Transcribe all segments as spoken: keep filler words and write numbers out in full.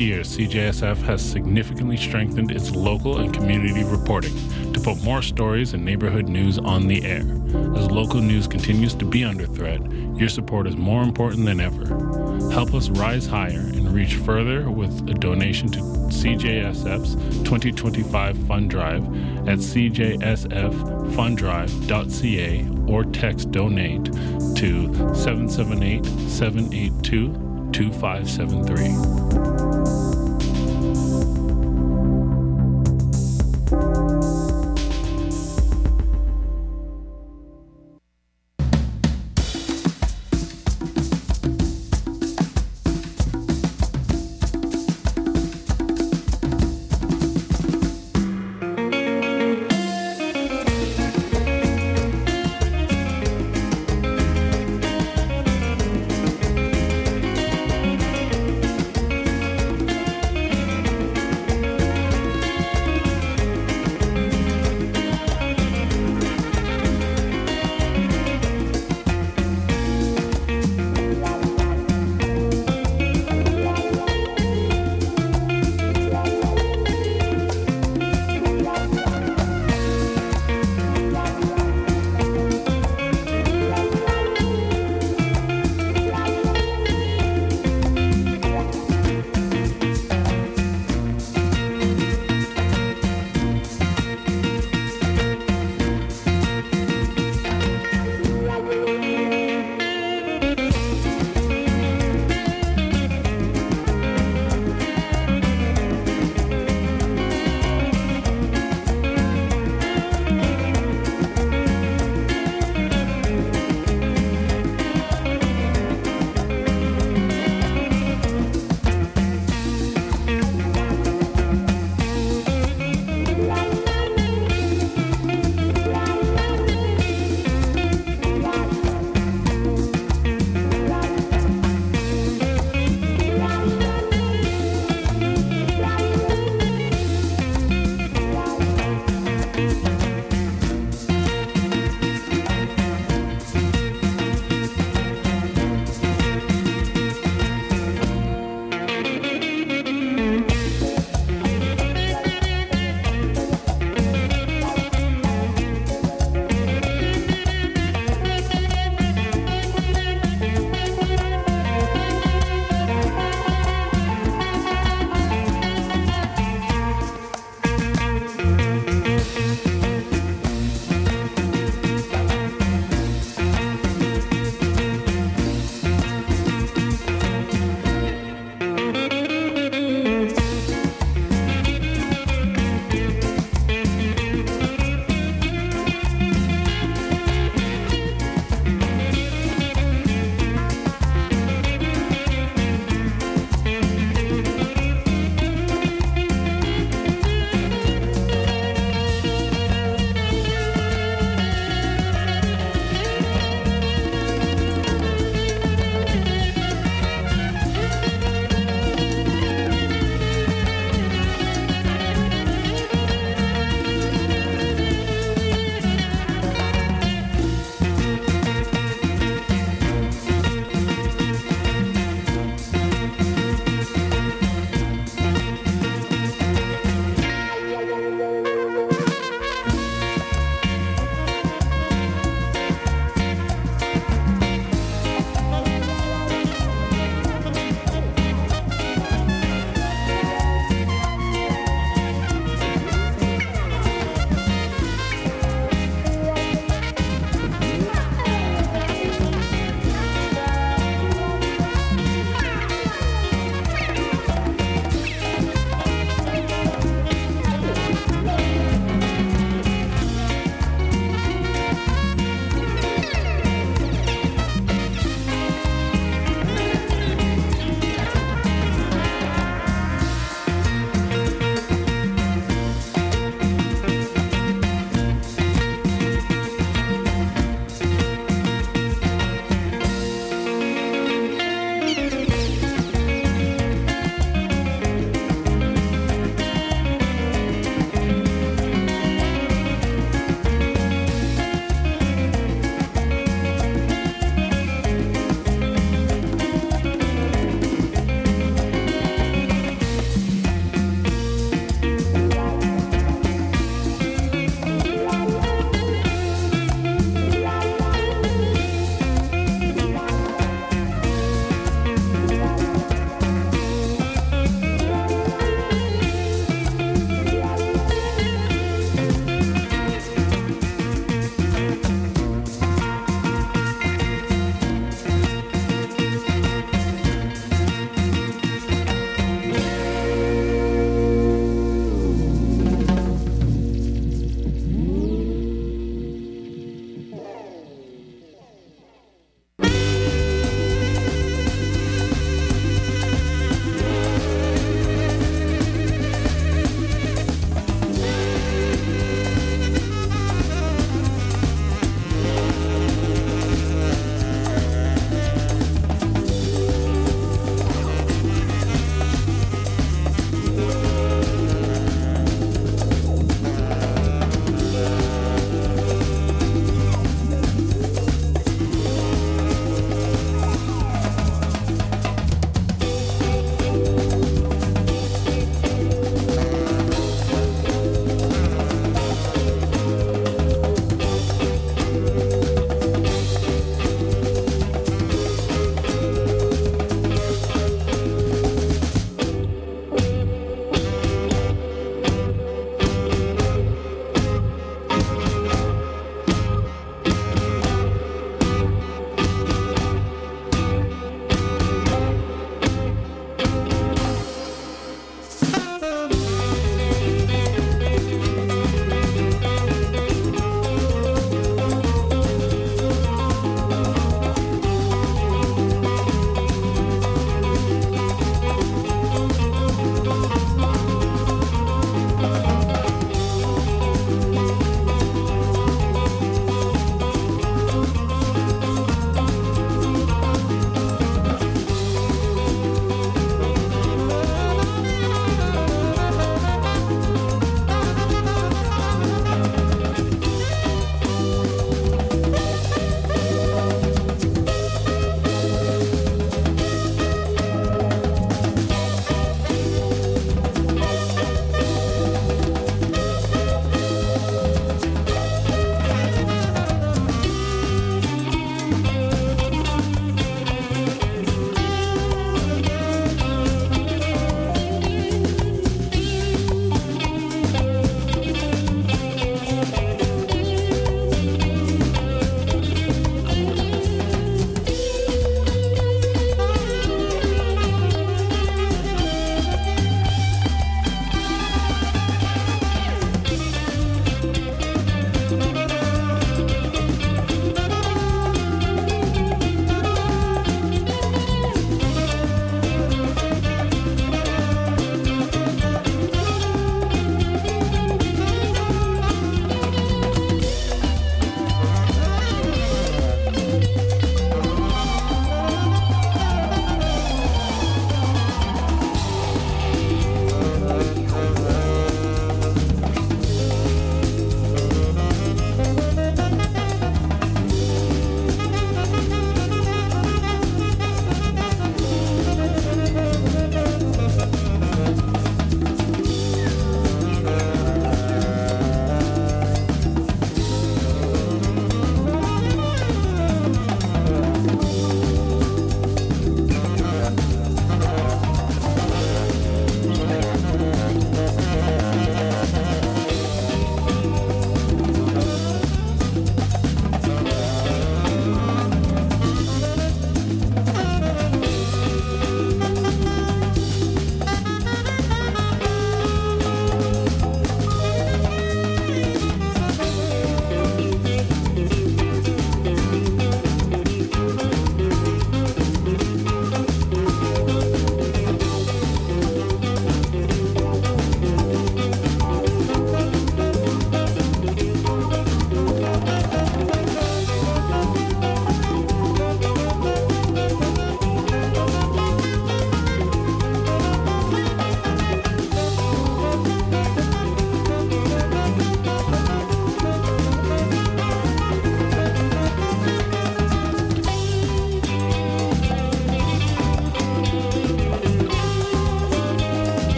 years, C J S F has significantly strengthened its local and community reporting to put more stories and neighborhood news on the air. As local news continues to be under threat, your support is more important than ever. Help us rise higher and reach further with a donation to C J S F's twenty twenty-five Fund Drive at c j s f fund drive dot c a or text donate to seven seven eight, seven eight two, two five seven three.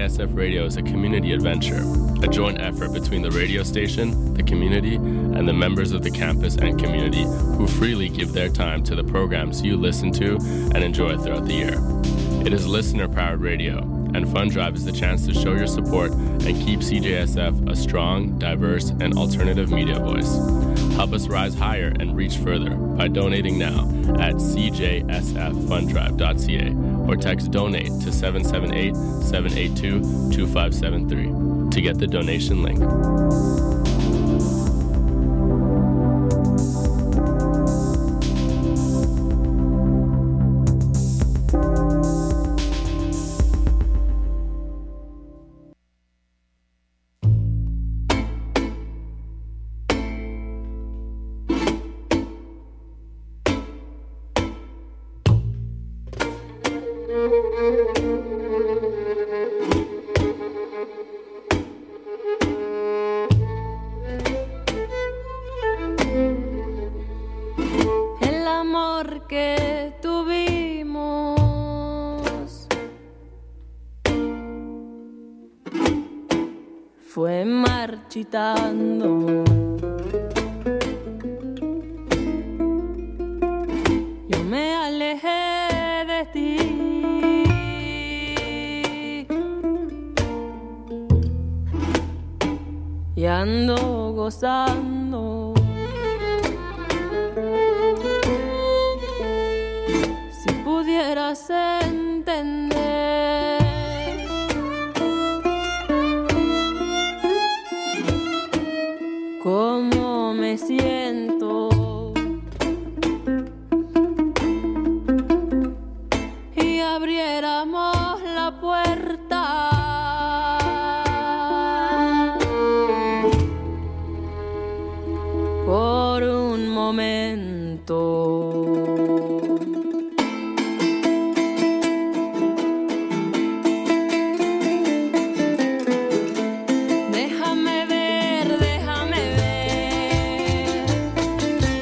S F Radio is a community adventure, a joint effort between the radio station, the community, and the members of the campus and community who freely give their time to the programs you listen to and enjoy throughout the year. It is listener-powered radio, and Fund Drive is the chance to show your support and keep C J S F a strong, diverse, and alternative media voice. Help us rise higher and reach further by donating now at c j s f fund drive dot c a or text donate to seven seven eight, seven eight two, two five seven three to get the donation link. Fue marchitando. Yo me alejé de ti. Y ando gozando. Si pudieras entender cómo me siento y abriéramos la puerta por un momento. Déjame ver, déjame ver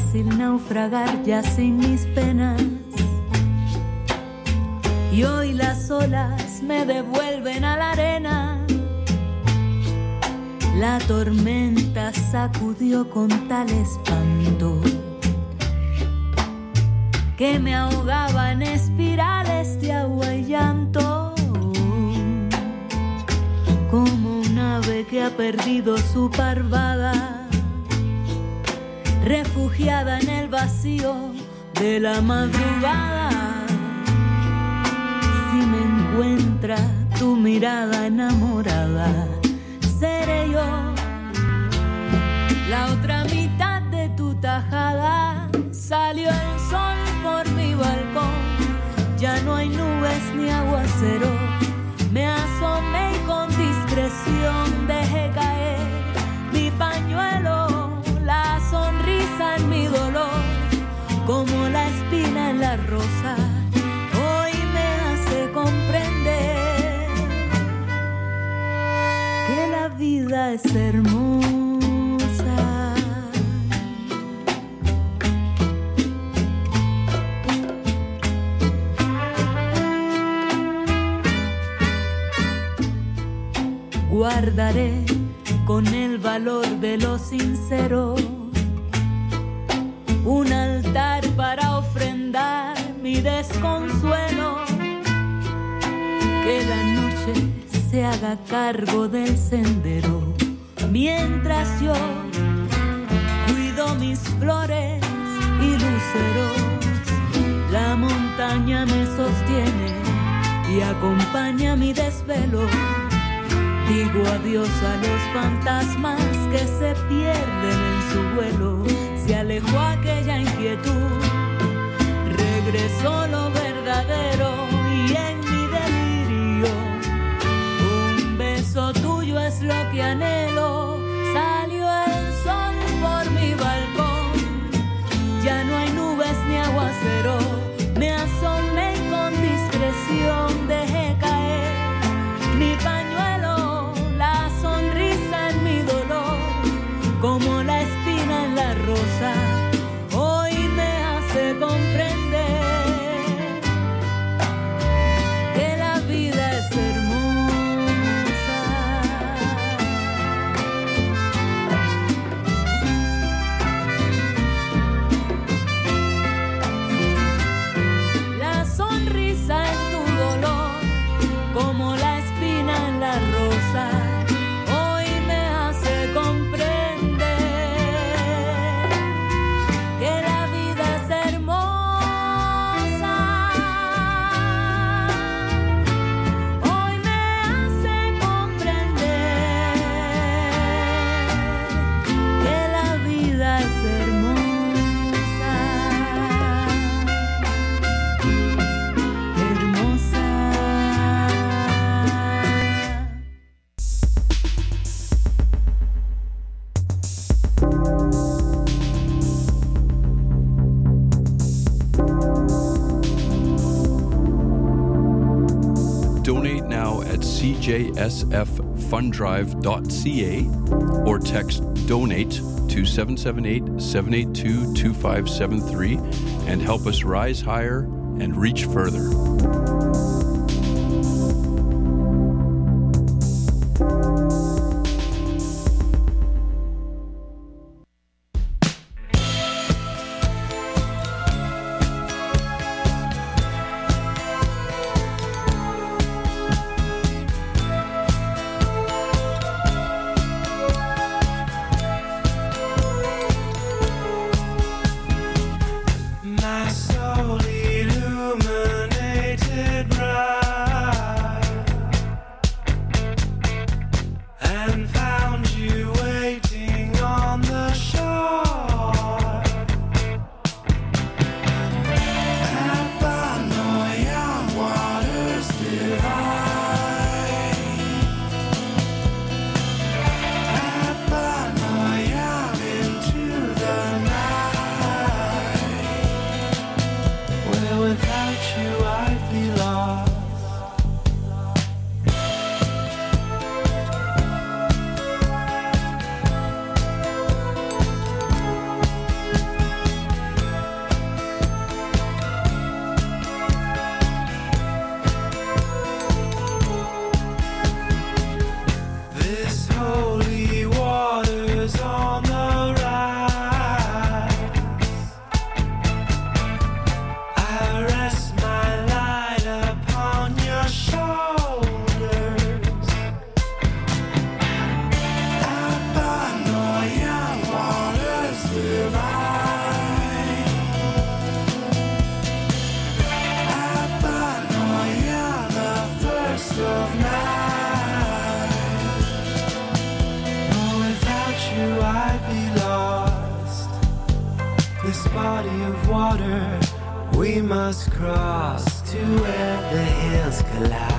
fácil naufragar ya sin mis penas. Y hoy las olas me devuelven a la arena. La tormenta sacudió con tal espanto que me ahogaba en espirales de agua y llanto, como un ave que ha perdido su parvada, refugiada en el vacío de la madrugada. Si me encuentra tu mirada enamorada, seré yo la otra mitad de tu tajada. Salió el sol por mi balcón, ya no hay nubes ni aguacero. Me asomé y con discreción dejé caer mi pañuelo, la sonrisa en mi dolor, como la espina en la rosa. Hoy me hace comprender que la vida es hermosa. Guardaré con el valor de lo sincero un altar para ofrendar mi desconsuelo. Que la noche se haga cargo del sendero, mientras yo cuido mis flores y luceros. La montaña me sostiene y acompaña mi desvelo. Digo adiós a los fantasmas que se pierden en su vuelo. Se alejó aquella inquietud, regresó lo verdadero, y en mi delirio un beso tuyo es lo que anhelo. Salió el sol por mi balcón, ya no hay nubes ni aguacero. Me asomé y con discreción dejé caer mi pañuelo, la sonrisa en mi dolor, como la espina en la rosa. Hoy me hace comprender que la vida es hermosa. La sonrisa en tu dolor, como la espina en la rosa. Hoy me hace comprender que la vida es hermosa. Hoy me hace comprender que la vida es hermosa. Hermosa. Donate now at c j s f fund drive dot c a or text DONATE to seven seven eight, seven eight two, two five seven three and help us rise higher and reach further. My soul illuminated must cross to where the hills collide.